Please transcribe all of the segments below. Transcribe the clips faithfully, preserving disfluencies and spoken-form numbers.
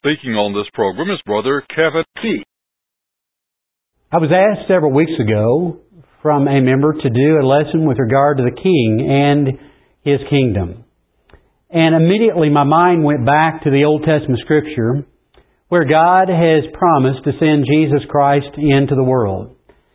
Speaking on this program is Brother Kevin P. I was asked several weeks ago from a member to do a lesson with regard to the King and His kingdom. And immediately my mind went back to the Old Testament Scripture where God has promised to send Jesus Christ into the world.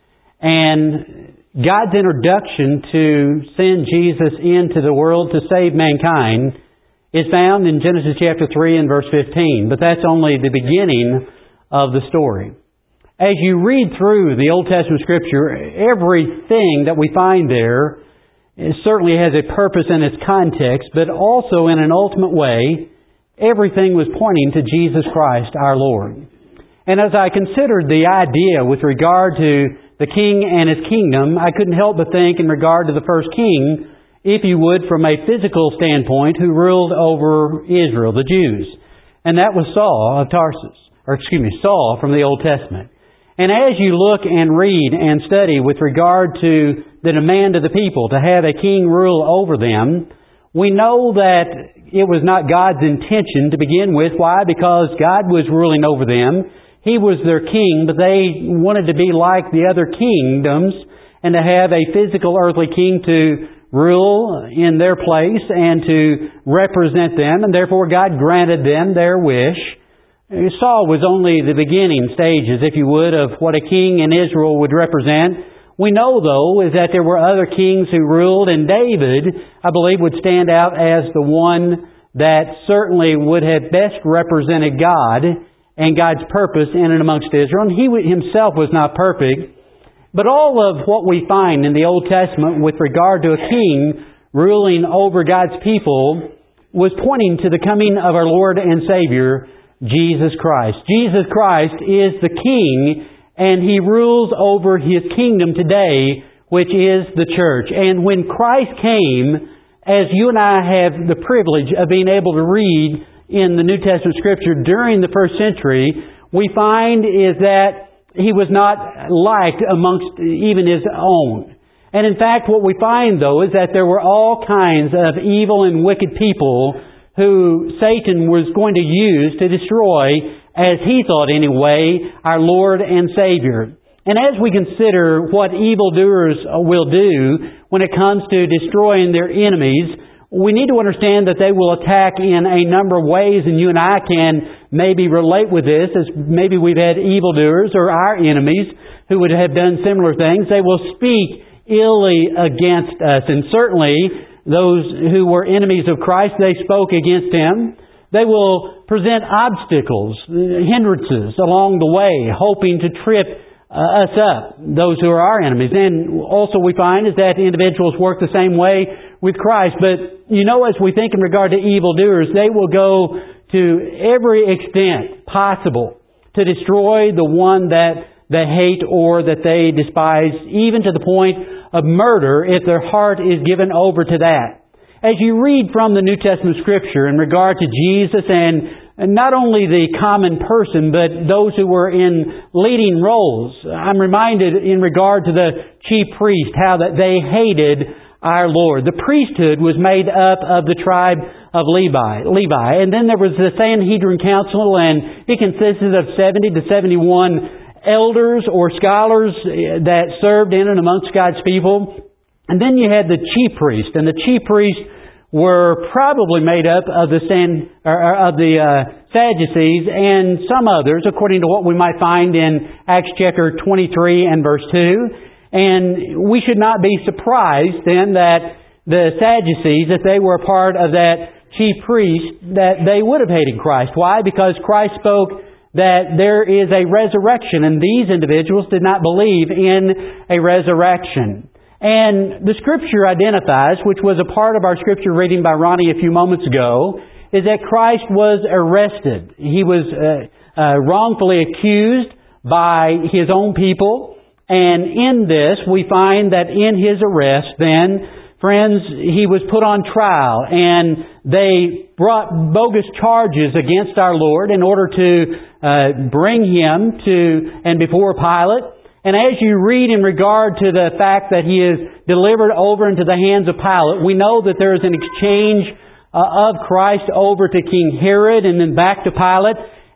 And God's introduction to send Jesus into the world to save mankind is found in Genesis chapter three and verse fifteen. But that's only the beginning of the story. As you read through the Old Testament Scripture, everything that we find there certainly has a purpose in its context, but also in an ultimate way, everything was pointing to Jesus Christ, our Lord. And as I considered the idea with regard to the King and His kingdom, I couldn't help but think in regard to the first king, if you would, from a physical standpoint, who ruled over Israel, the Jews. And that was Saul of Tarsus, or excuse me, Saul from the Old Testament. And as you look and read and study with regard to the demand of the people to have a king rule over them, we know that it was not God's intention to begin with. Why? Because God was ruling over them. He was their king, but they wanted to be like the other kingdoms and to have a physical earthly king to rule in their place and to represent them, and therefore God granted them their wish. Saul was only the beginning stages, if you would, of what a king in Israel would represent. We know, though, is that there were other kings who ruled, and David, I believe, would stand out as the one that certainly would have best represented God and God's purpose in and amongst Israel. And he himself was not perfect. But all of what we find in the Old Testament with regard to a king ruling over God's people was pointing to the coming of our Lord and Savior, Jesus Christ. Jesus Christ is the King, and He rules over His kingdom today, which is the church. And when Christ came, as you and I have the privilege of being able to read in the New Testament Scripture during the first century, we find is that He was not liked amongst even His own. And in fact, what we find, though, is that there were all kinds of evil and wicked people who Satan was going to use to destroy, as he thought anyway, our Lord and Savior. And as we consider what evildoers will do when it comes to destroying their enemies, we need to understand that they will attack in a number of ways, and you and I can maybe relate with this, as maybe we've had evildoers or our enemies who would have done similar things. They will speak illy against us, and certainly those who were enemies of Christ, they spoke against Him. They will present obstacles, hindrances along the way, hoping to trip uh, us up, those who are our enemies. And also we find is that individuals work the same way with Christ. But, you know, as we think in regard to evildoers, they will go to every extent possible to destroy the one that they hate or that they despise, even to the point of murder if their heart is given over to that. As you read from the New Testament Scripture in regard to Jesus and not only the common person, but those who were in leading roles, I'm reminded in regard to the chief priest, how that they hated our Lord. The priesthood was made up of the tribe of Levi. Levi. And then there was the Sanhedrin Council, and it consisted of seventy to seventy-one elders or scholars that served in and amongst God's people. And then you had the chief priest, and the chief priests were probably made up of the San, or of the uh, Sadducees and some others, according to what we might find in Acts chapter twenty-three and verse two. And we should not be surprised then that the Sadducees, if they were a part of that chief priest, that they would have hated Christ. Why? Because Christ spoke that there is a resurrection, and these individuals did not believe in a resurrection. And the Scripture identifies, which was a part of our Scripture reading by Ronnie a few moments ago, is that Christ was arrested. He was uh, uh, wrongfully accused by His own people, and in this we find that in His arrest then, friends, He was put on trial, and they brought bogus charges against our Lord in order to uh, bring Him to and before Pilate. And as you read in regard to the fact that He is delivered over into the hands of Pilate, we know that there is an exchange uh, of Christ over to King Herod and then back to Pilate.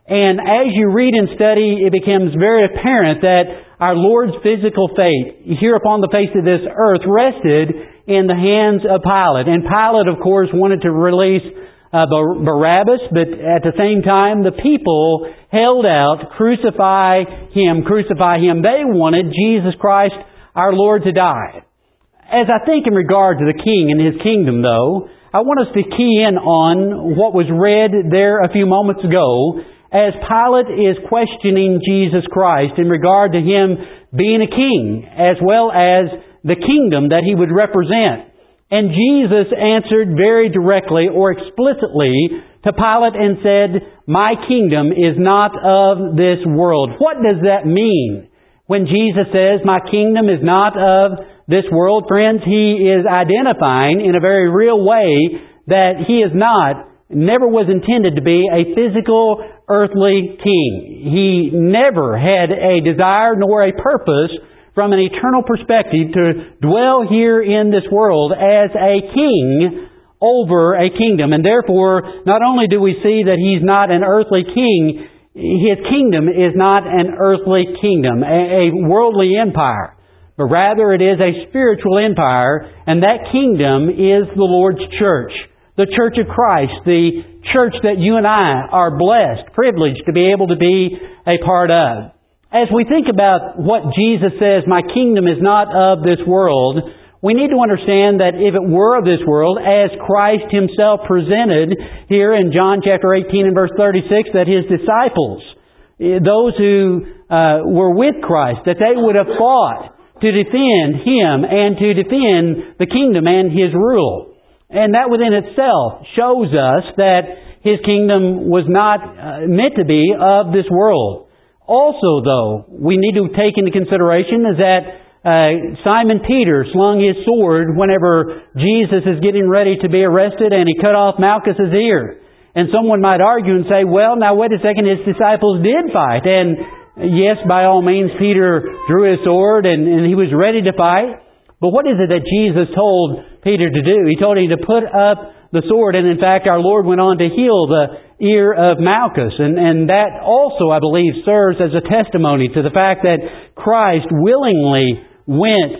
And as you read and study, it becomes very apparent that our Lord's physical fate here upon the face of this earth rested in the hands of Pilate. And Pilate, of course, wanted to release uh, Barabbas, but at the same time, the people held out, crucify Him, crucify Him. They wanted Jesus Christ, our Lord, to die. As I think in regard to the King and His kingdom, though, I want us to key in on what was read there a few moments ago as Pilate is questioning Jesus Christ in regard to Him being a king, as well as the kingdom that He would represent. And Jesus answered very directly or explicitly to Pilate and said, "My kingdom is not of this world." What does that mean? When Jesus says, "My kingdom is not of this world," friends, He is identifying in a very real way that He is not, never was intended to be a physical, earthly king. He never had a desire nor a purpose from an eternal perspective to dwell here in this world as a king over a kingdom. And therefore, not only do we see that He's not an earthly king, His kingdom is not an earthly kingdom, a worldly empire, but rather it is a spiritual empire, and that kingdom is the Lord's church, the church of Christ, the church that you and I are blessed, privileged to be able to be a part of. As we think about what Jesus says, "My kingdom is not of this world," we need to understand that if it were of this world, as Christ Himself presented here in John chapter eighteen and verse thirty-six, that His disciples, those who uh, were with Christ, that they would have fought to defend Him and to defend the kingdom and His rule. And that within itself shows us that His kingdom was not uh, meant to be of this world. Also, though, we need to take into consideration is that uh, Simon Peter slung his sword whenever Jesus is getting ready to be arrested, and he cut off Malchus's ear. And someone might argue and say, "Well, now wait a second, His disciples did fight." And yes, by all means, Peter drew his sword and, and he was ready to fight. But what is it that Jesus told Peter to do? He told him to put up the sword, and in fact our Lord went on to heal the ear of Malchus. And, and that also, I believe, serves as a testimony to the fact that Christ willingly went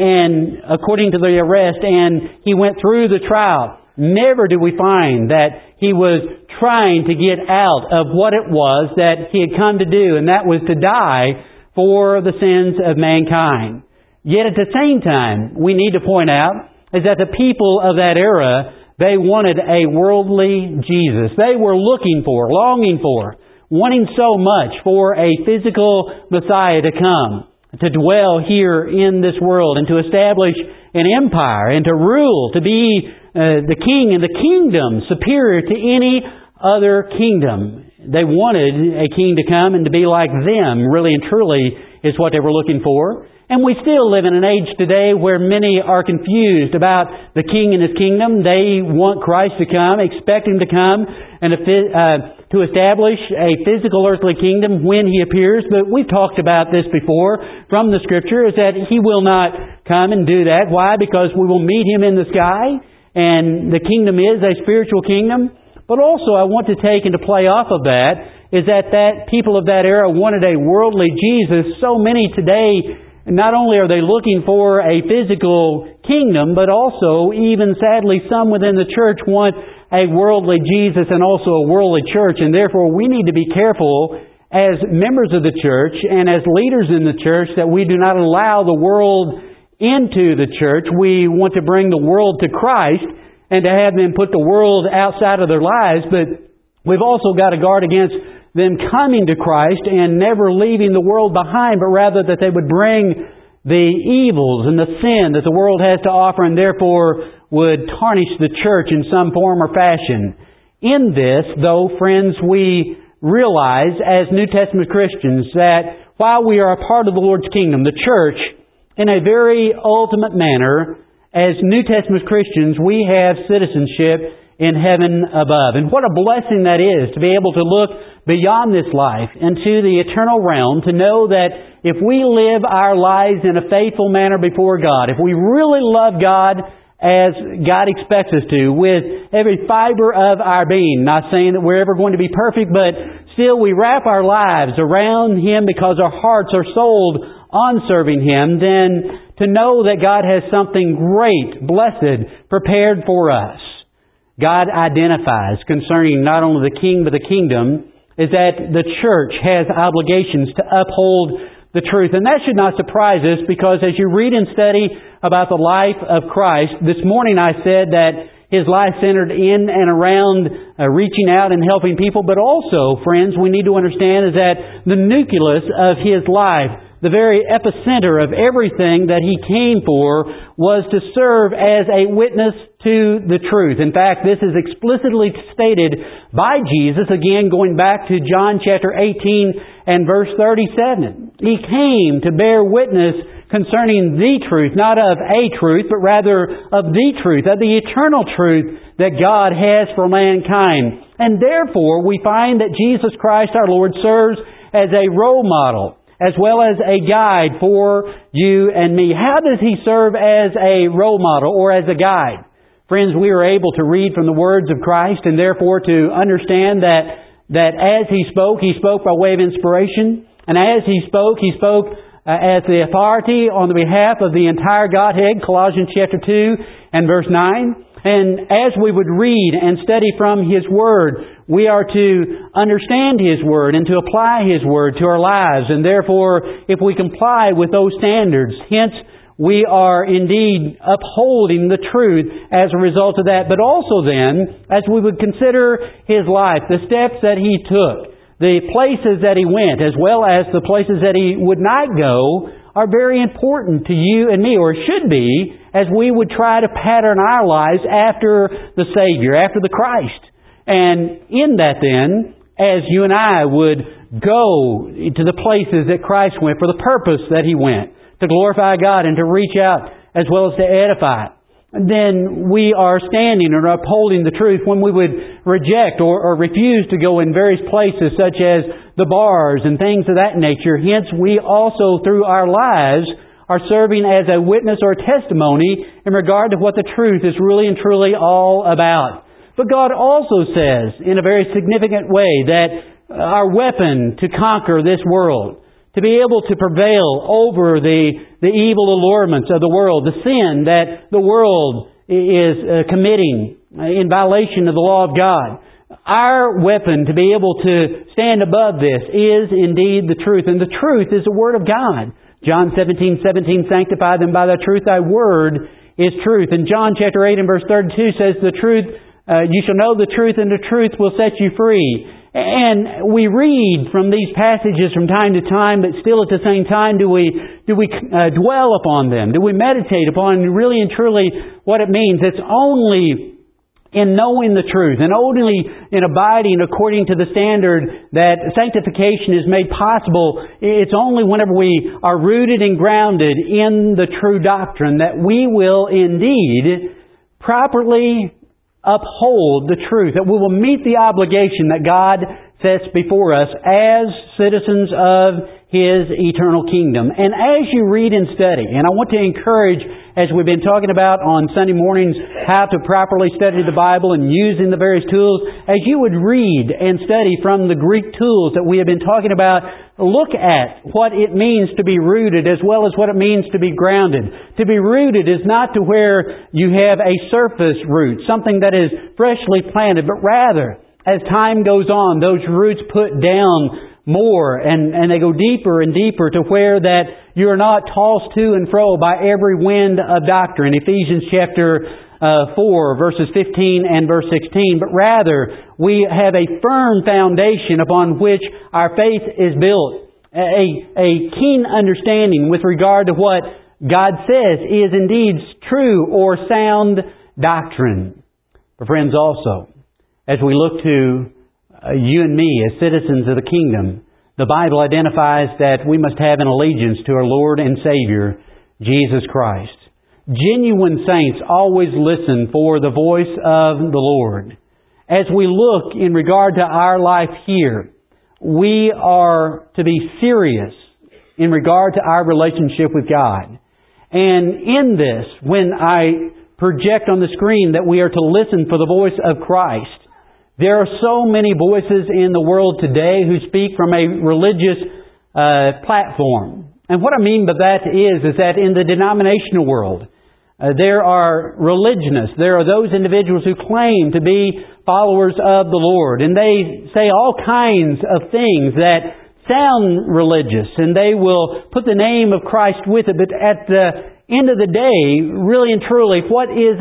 and according to the arrest, and He went through the trial. Never do we find that He was trying to get out of what it was that He had come to do, and that was to die for the sins of mankind. Yet at the same time, we need to point out is that the people of that era, they wanted a worldly Jesus. They were looking for, longing for, wanting so much for a physical Messiah to come, to dwell here in this world and to establish an empire and to rule, to be uh, the king and the kingdom superior to any other kingdom. They wanted a king to come and to be like them, really and truly, is what they were looking for. And we still live in an age today where many are confused about the King and His kingdom. They want Christ to come, expect Him to come, and to, uh, to establish a physical earthly kingdom when He appears. But we've talked about this before from the Scripture, is that He will not come and do that. Why? Because we will meet Him in the sky, and the kingdom is a spiritual kingdom. But also I want to take and to play off of that is that that people of that era wanted a worldly Jesus. So many today, not only are they looking for a physical kingdom, but also, even sadly, some within the church want a worldly Jesus and also a worldly church. And therefore, we need to be careful as members of the church and as leaders in the church that we do not allow the world into the church. We want to bring the world to Christ and to have them put the world outside of their lives. But we've also got to guard against them coming to Christ and never leaving the world behind, but rather that they would bring the evils and the sin that the world has to offer, and therefore would tarnish the church in some form or fashion. In this, though, friends, we realize as New Testament Christians that while we are a part of the Lord's kingdom, the church, in a very ultimate manner, as New Testament Christians, we have citizenship in heaven above. And what a blessing that is to be able to look beyond this life into the eternal realm, to know that if we live our lives in a faithful manner before God, if we really love God as God expects us to, with every fiber of our being, not saying that we're ever going to be perfect, but still we wrap our lives around Him because our hearts are sold on serving Him, then to know that God has something great, blessed, prepared for us. God identifies concerning not only the King but the kingdom is that the church has obligations to uphold the truth. And that should not surprise us, because as you read and study about the life of Christ, this morning I said that His life centered in and around uh, reaching out and helping people. But also, friends, we need to understand is that the nucleus of His life, the very epicenter of everything that He came for, was to serve as a witness to the truth. In fact, this is explicitly stated by Jesus, again going back to John chapter eighteen and verse thirty-seven. He came to bear witness concerning the truth, not of a truth, but rather of the truth, of the eternal truth that God has for mankind. And therefore, we find that Jesus Christ our Lord serves as a role model, as well as a guide for you and me. How does He serve as a role model or as a guide? Friends, we are able to read from the words of Christ, and therefore to understand that, that as He spoke, He spoke by way of inspiration. And as He spoke, He spoke uh, as the authority on the behalf of the entire Godhead, Colossians chapter two and verse nine. And as we would read and study from His Word, we are to understand His Word and to apply His Word to our lives. And therefore, if we comply with those standards, hence we are indeed upholding the truth as a result of that. But also then, as we would consider His life, the steps that He took, the places that He went, as well as the places that He would not go, are very important to you and me, or should be, as we would try to pattern our lives after the Savior, after the Christ. And in that then, as you and I would go to the places that Christ went for the purpose that He went, to glorify God and to reach out as well as to edify, then we are standing and upholding the truth. When we would reject or, or refuse to go in various places such as the bars and things of that nature, hence we also through our lives are serving as a witness or testimony in regard to what the truth is really and truly all about. But God also says in a very significant way that our weapon to conquer this world, to be able to prevail over the, the evil allurements of the world, the sin that the world is uh, committing in violation of the law of God. Our weapon to be able to stand above this is indeed the truth. And the truth is the Word of God. John seventeen seventeen, sanctify them by the truth. Thy Word is truth. And John chapter eight and verse thirty-two says, the truth, uh, you shall know the truth, and the truth will set you free. And we read from these passages from time to time, but still at the same time, do we do we uh, dwell upon them? Do we meditate upon really and truly what it means? It's only in knowing the truth and only in abiding according to the standard that sanctification is made possible. It's only whenever we are rooted and grounded in the true doctrine that we will indeed properly uphold the truth, that we will meet the obligation that God sets before us as citizens of His eternal kingdom. And as you read and study, and I want to encourage, as we've been talking about on Sunday mornings, how to properly study the Bible and using the various tools, as you would read and study from the Greek tools that we have been talking about, look at what it means to be rooted as well as what it means to be grounded. To be rooted is not to where you have a surface root, something that is freshly planted, but rather, as time goes on, those roots put down more and, and they go deeper and deeper to where that you are not tossed to and fro by every wind of doctrine. Ephesians chapter uh, four, verses fifteen and verse sixteen. But rather, we have a firm foundation upon which our faith is built. A, a keen understanding with regard to what God says is indeed true or sound doctrine. But friends, also, as we look to uh, you and me as citizens of the kingdom, the Bible identifies that we must have an allegiance to our Lord and Savior, Jesus Christ. Genuine saints always listen for the voice of the Lord. As we look in regard to our life here, we are to be serious in regard to our relationship with God. And in this, when I project on the screen that we are to listen for the voice of Christ, There are so many voices in the world today who speak from a religious uh, platform. And what I mean by that is, is that in the denominational world, uh, there are religionists. There are those individuals who claim to be followers of the Lord. And they say all kinds of things that sound religious. And they will put the name of Christ with it. But at the end of the day, really and truly, what is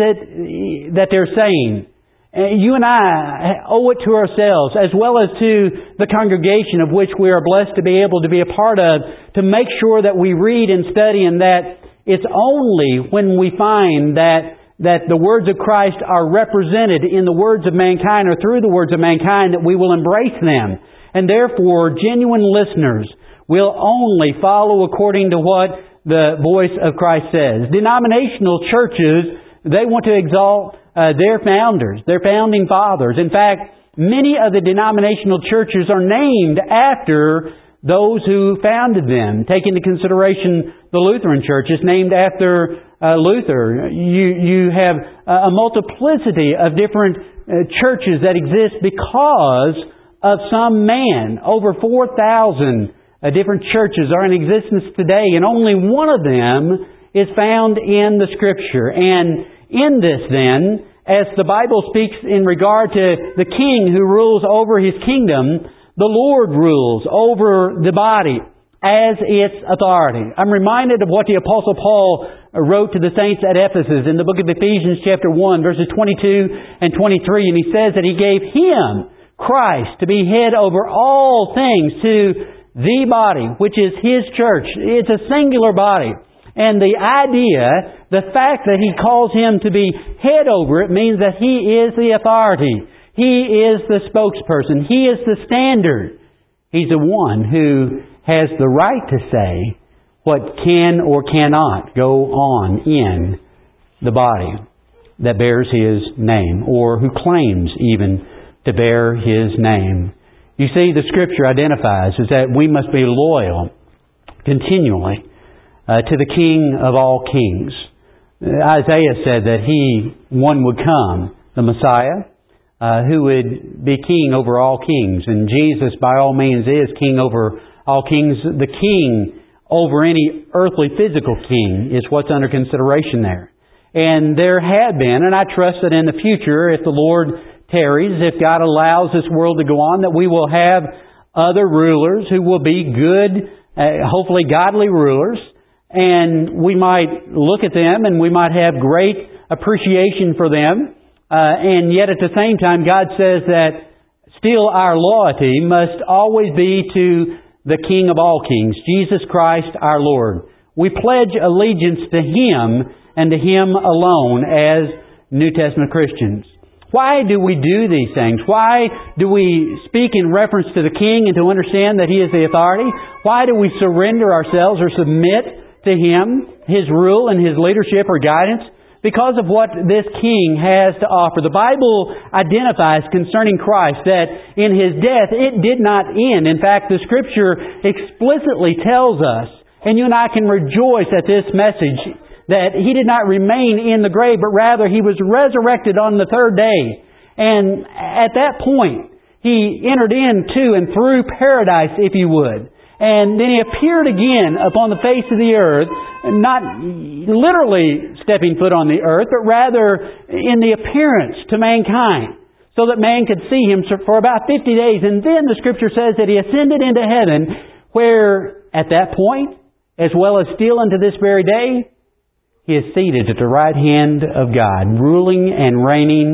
it that they're saying? You and I owe it to ourselves, as well as to the congregation of which we are blessed to be able to be a part of, to make sure that we read and study, and that it's only when we find that that the words of Christ are represented in the words of mankind or through the words of mankind that we will embrace them. And therefore, genuine listeners will only follow according to what the voice of Christ says. Denominational churches, they want to exalt Uh, their founders, their founding fathers. In fact, many of the denominational churches are named after those who founded them. Take into consideration the Lutheran Church is named after uh, Luther. You you have a multiplicity of different uh, churches that exist because of some man. Over four thousand uh, different churches are in existence today, and only one of them is found in the Scripture. And in this then, as the Bible speaks in regard to the king who rules over his kingdom, the Lord rules over the body as its authority. I'm reminded of what the Apostle Paul wrote to the saints at Ephesus in the book of Ephesians chapter one, verses twenty-two and twenty-three. And he says that He gave Him, Christ, to be head over all things to the body, which is His church. It's a singular body. And the idea, the fact that He calls Him to be head over it means that He is the authority. He is the spokesperson. He is the standard. He's the one who has the right to say what can or cannot go on in the body that bears His name, or who claims even to bear His name. You see, the Scripture identifies is that we must be loyal continually Uh, to the King of all kings. Isaiah said that He, one would come, the Messiah, uh, who would be King over all kings. And Jesus, by all means, is King over all kings. The King over any earthly physical king is what's under consideration there. And there had been, and I trust that in the future, if the Lord tarries, if God allows this world to go on, that we will have other rulers who will be good, uh, hopefully godly rulers. And we might look at them and we might have great appreciation for them. Uh, and yet at the same time, God says that still our loyalty must always be to the King of all kings, Jesus Christ our Lord. We pledge allegiance to Him and to Him alone as New Testament Christians. Why do we do these things? Why do we speak in reference to the King and to understand that He is the authority? Why do we surrender ourselves or submit to Him, His rule and His leadership or guidance? Because of what this King has to offer. The Bible identifies concerning Christ that in His death it did not end. In fact, the Scripture explicitly tells us, and you and I can rejoice at this message, that He did not remain in the grave, but rather He was resurrected on the third day. And at that point, He entered into and through paradise, if you would. And then He appeared again upon the face of the earth, not literally stepping foot on the earth, but rather in the appearance to mankind, so that man could see Him for about fifty days. And then the Scripture says that He ascended into heaven, where at that point, as well as still unto this very day, He is seated at the right hand of God, ruling and reigning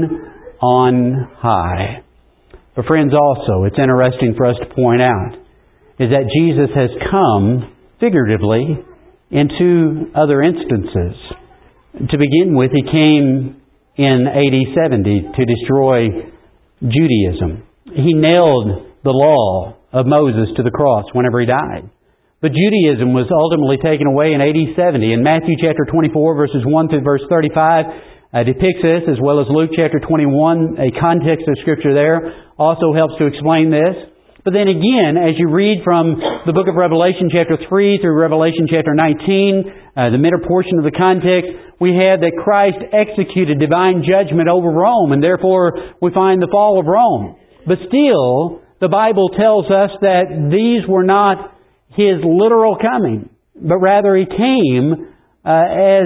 on high. But friends, also, it's interesting for us to point out is that Jesus has come, figuratively, in two other instances. To begin with, He came in A D seventy to destroy Judaism. He nailed the law of Moses to the cross whenever He died. But Judaism was ultimately taken away in A D seventy. In Matthew chapter twenty-four, verses one through verse thirty-five, uh, depicts this, as well as Luke chapter twenty-one, a context of Scripture there also helps to explain this. But then again, as you read from the book of Revelation chapter three through Revelation chapter nineteen, uh, the middle portion of the context, we have that Christ executed divine judgment over Rome, and therefore we find the fall of Rome. But still, the Bible tells us that these were not His literal coming, but rather He came uh, as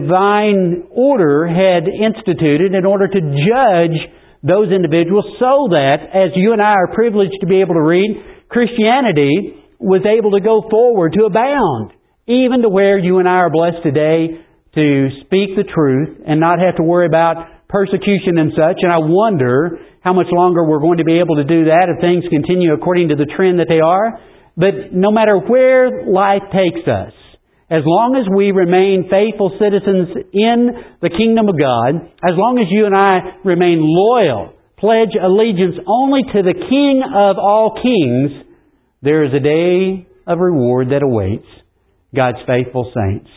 divine order had instituted in order to judge those individuals, so that, as you and I are privileged to be able to read, Christianity was able to go forward, to abound, even to where you and I are blessed today to speak the truth and not have to worry about persecution and such. And I wonder how much longer we're going to be able to do that if things continue according to the trend that they are. But no matter where life takes us, as long as we remain faithful citizens in the kingdom of God, as long as you and I remain loyal, pledge allegiance only to the King of all kings, there is a day of reward that awaits God's faithful saints.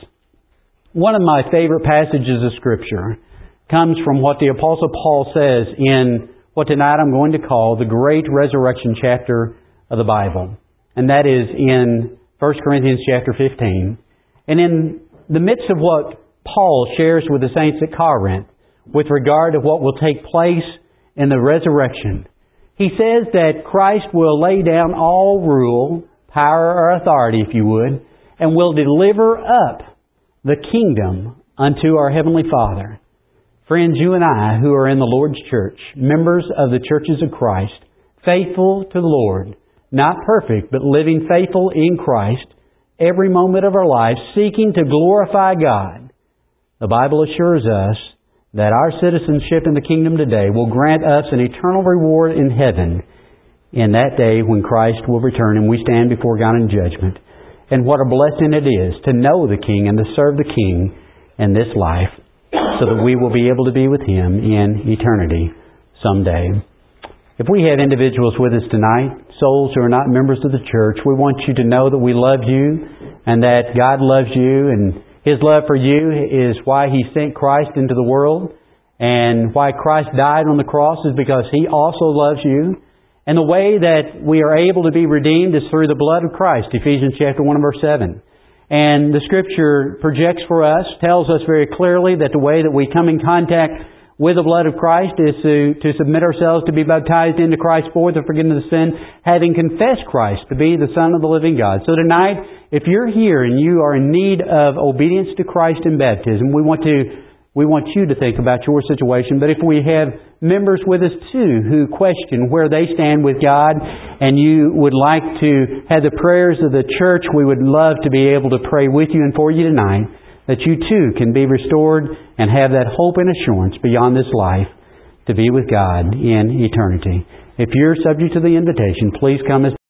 One of my favorite passages of Scripture comes from what the Apostle Paul says in what tonight I'm going to call the great resurrection chapter of the Bible. And that is in First Corinthians chapter fifteen. And in the midst of what Paul shares with the saints at Corinth with regard to what will take place in the resurrection, he says that Christ will lay down all rule, power or authority, if you would, and will deliver up the kingdom unto our Heavenly Father. Friends, you and I who are in the Lord's church, members of the churches of Christ, faithful to the Lord, not perfect, but living faithful in Christ, every moment of our lives, seeking to glorify God, the Bible assures us that our citizenship in the kingdom today will grant us an eternal reward in heaven in that day when Christ will return and we stand before God in judgment. And what a blessing it is to know the King and to serve the King in this life so that we will be able to be with Him in eternity someday. If we have individuals with us tonight, souls who are not members of the church, we want you to know that we love you and that God loves you, and His love for you is why He sent Christ into the world, and why Christ died on the cross is because He also loves you. And the way that we are able to be redeemed is through the blood of Christ, Ephesians chapter one and verse seven. And the Scripture projects for us, tells us very clearly that the way that we come in contact with the blood of Christ is to, to submit ourselves to be baptized into Christ for the forgiveness of sin, having confessed Christ to be the Son of the living God. So tonight, if you're here and you are in need of obedience to Christ in baptism, we want to we want you to think about your situation. But if we have members with us too who question where they stand with God, and you would like to have the prayers of the church, we would love to be able to pray with you and for you tonight, that you too can be restored and have that hope and assurance beyond this life to be with God in eternity. If you're subject to the invitation, please come as